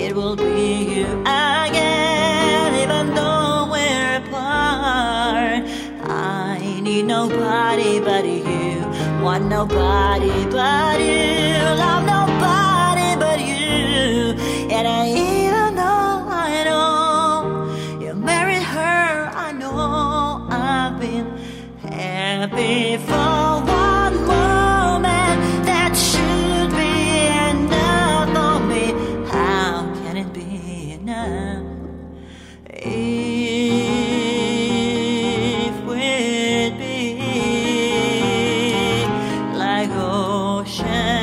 it will be you again, even though we're apart. I need nobody but you, want nobody but you, love nobody but you. And even though I know you married her, I know I've been happy for one moment. That should be enough for me. How can it be enough if we'd be like ocean?